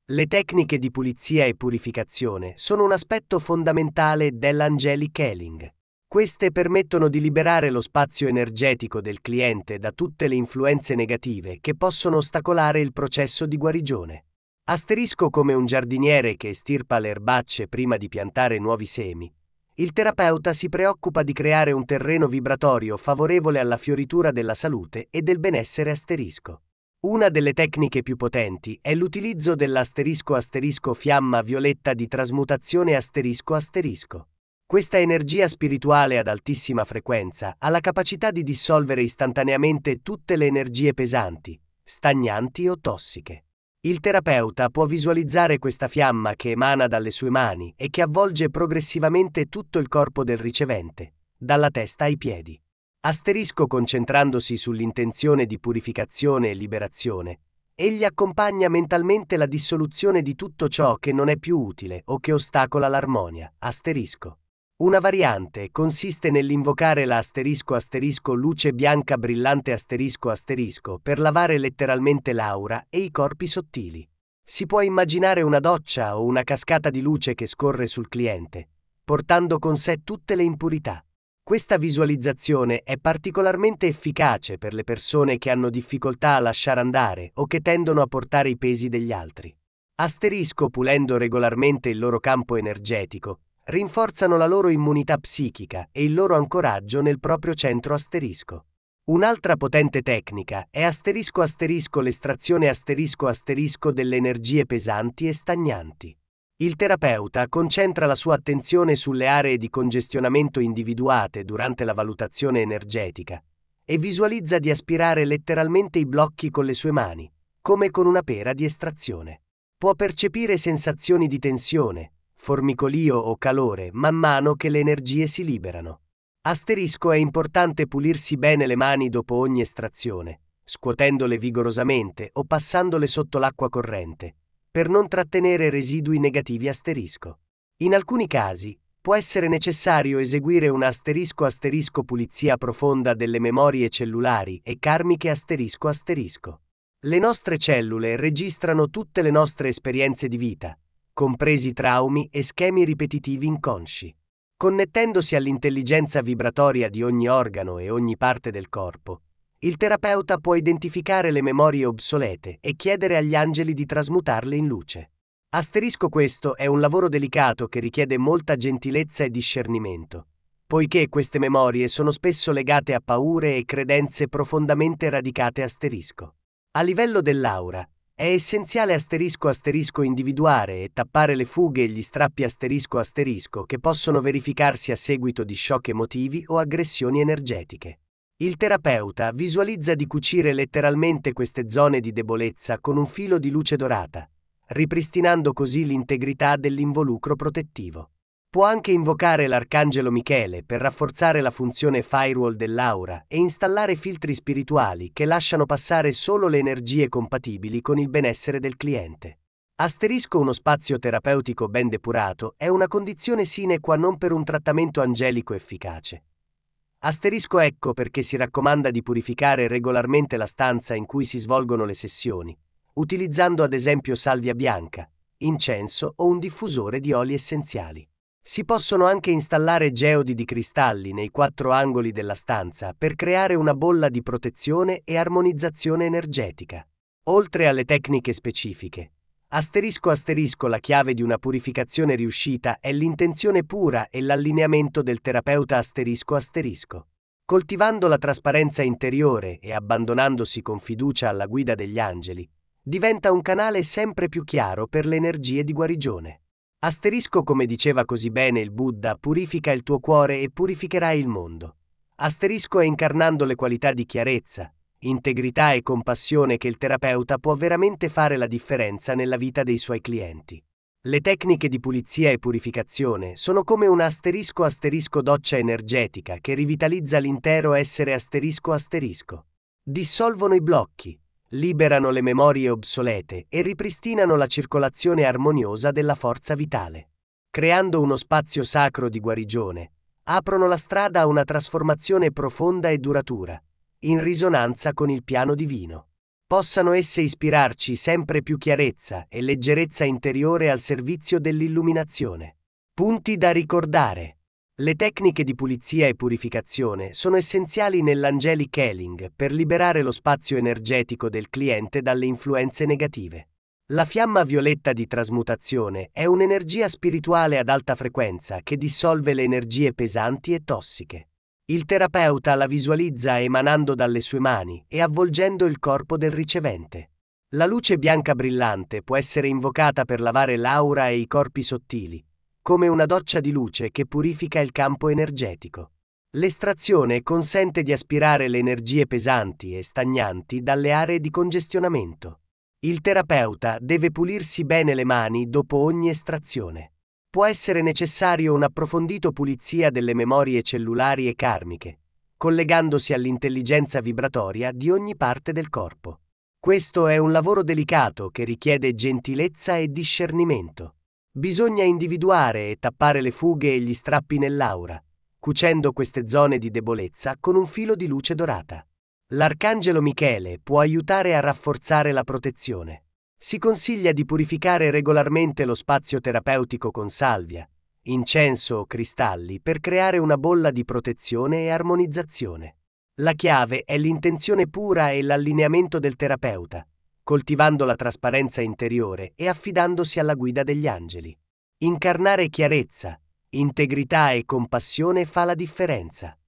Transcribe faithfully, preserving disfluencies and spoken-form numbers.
Le tecniche di pulizia e purificazione sono un aspetto fondamentale dell'Angelic Healing. Queste permettono di liberare lo spazio energetico del cliente da tutte le influenze negative che possono ostacolare il processo di guarigione. Asterisco come un giardiniere che estirpa le erbacce prima di piantare nuovi semi. Il terapeuta si preoccupa di creare un terreno vibratorio favorevole alla fioritura della salute e del benessere asterisco. Una delle tecniche più potenti è l'utilizzo dell'asterisco asterisco fiamma violetta di trasmutazione asterisco asterisco. Questa energia spirituale ad altissima frequenza ha la capacità di dissolvere istantaneamente tutte le energie pesanti, stagnanti o tossiche. Il terapeuta può visualizzare questa fiamma che emana dalle sue mani e che avvolge progressivamente tutto il corpo del ricevente, dalla testa ai piedi. Asterisco concentrandosi sull'intenzione di purificazione e liberazione, egli accompagna mentalmente la dissoluzione di tutto ciò che non è più utile o che ostacola l'armonia. Asterisco. Una variante consiste nell'invocare la asterisco asterisco luce bianca brillante asterisco asterisco per lavare letteralmente l'aura e i corpi sottili. Si può immaginare una doccia o una cascata di luce che scorre sul cliente, portando con sé tutte le impurità. Questa visualizzazione è particolarmente efficace per le persone che hanno difficoltà a lasciare andare o che tendono a portare i pesi degli altri. Asterisco pulendo regolarmente il loro campo energetico, rinforzano la loro immunità psichica e il loro ancoraggio nel proprio centro asterisco. Un'altra potente tecnica è asterisco asterisco l'estrazione asterisco asterisco delle energie pesanti e stagnanti. Il terapeuta concentra la sua attenzione sulle aree di congestionamento individuate durante la valutazione energetica e visualizza di aspirare letteralmente i blocchi con le sue mani, come con una pera di estrazione. Può percepire sensazioni di tensione, formicolio o calore man mano che le energie si liberano. Asterisco è importante pulirsi bene le mani dopo ogni estrazione, scuotendole vigorosamente o passandole sotto l'acqua corrente, per non trattenere residui negativi asterisco. In alcuni casi, può essere necessario eseguire una asterisco asterisco pulizia profonda delle memorie cellulari e karmiche asterisco asterisco. Le nostre cellule registrano tutte le nostre esperienze di vita, compresi traumi e schemi ripetitivi inconsci. Connettendosi all'intelligenza vibratoria di ogni organo e ogni parte del corpo, il terapeuta può identificare le memorie obsolete e chiedere agli angeli di trasmutarle in luce. Asterisco questo è un lavoro delicato che richiede molta gentilezza e discernimento, poiché queste memorie sono spesso legate a paure e credenze profondamente radicate asterisco. A livello dell'aura, è essenziale asterisco asterisco individuare e tappare le fughe e gli strappi asterisco asterisco che possono verificarsi a seguito di shock emotivi o aggressioni energetiche. Il terapeuta visualizza di cucire letteralmente queste zone di debolezza con un filo di luce dorata, ripristinando così l'integrità dell'involucro protettivo. Può anche invocare l'arcangelo Michele per rafforzare la funzione firewall dell'aura e installare filtri spirituali che lasciano passare solo le energie compatibili con il benessere del cliente. Asterisco uno spazio terapeutico ben depurato è una condizione sine qua non per un trattamento angelico efficace. Asterisco ecco perché si raccomanda di purificare regolarmente la stanza in cui si svolgono le sessioni, utilizzando ad esempio salvia bianca, incenso o un diffusore di oli essenziali. Si possono anche installare geodi di cristalli nei quattro angoli della stanza per creare una bolla di protezione e armonizzazione energetica. Oltre alle tecniche specifiche, asterisco asterisco la chiave di una purificazione riuscita è l'intenzione pura e l'allineamento del terapeuta asterisco asterisco. Coltivando la trasparenza interiore e abbandonandosi con fiducia alla guida degli angeli, diventa un canale sempre più chiaro per le energie di guarigione. Asterisco come diceva così bene il Buddha, purifica il tuo cuore e purificherai il mondo. Asterisco è incarnando le qualità di chiarezza, integrità e compassione che il terapeuta può veramente fare la differenza nella vita dei suoi clienti. Le tecniche di pulizia e purificazione sono come un asterisco asterisco doccia energetica che rivitalizza l'intero essere asterisco asterisco. Dissolvono i blocchi, liberano le memorie obsolete e ripristinano la circolazione armoniosa della forza vitale. Creando uno spazio sacro di guarigione, aprono la strada a una trasformazione profonda e duratura, in risonanza con il piano divino. Possano esse ispirarci sempre più chiarezza e leggerezza interiore al servizio dell'illuminazione. Punti da ricordare. Le tecniche di pulizia e purificazione sono essenziali nell'Angelic Healing per liberare lo spazio energetico del cliente dalle influenze negative. La fiamma violetta di trasmutazione è un'energia spirituale ad alta frequenza che dissolve le energie pesanti e tossiche. Il terapeuta la visualizza emanando dalle sue mani e avvolgendo il corpo del ricevente. La luce bianca brillante può essere invocata per lavare l'aura e i corpi sottili, come una doccia di luce che purifica il campo energetico. L'estrazione consente di aspirare le energie pesanti e stagnanti dalle aree di congestionamento. Il terapeuta deve pulirsi bene le mani dopo ogni estrazione. Può essere necessario un approfondito pulizia delle memorie cellulari e karmiche, collegandosi all'intelligenza vibratoria di ogni parte del corpo. Questo è un lavoro delicato che richiede gentilezza e discernimento. Bisogna individuare e tappare le fughe e gli strappi nell'aura, cucendo queste zone di debolezza con un filo di luce dorata. L'arcangelo Michele può aiutare a rafforzare la protezione. Si consiglia di purificare regolarmente lo spazio terapeutico con salvia, incenso o cristalli per creare una bolla di protezione e armonizzazione. La chiave è l'intenzione pura e l'allineamento del terapeuta, coltivando la trasparenza interiore e affidandosi alla guida degli angeli. Incarnare chiarezza, integrità e compassione fa la differenza.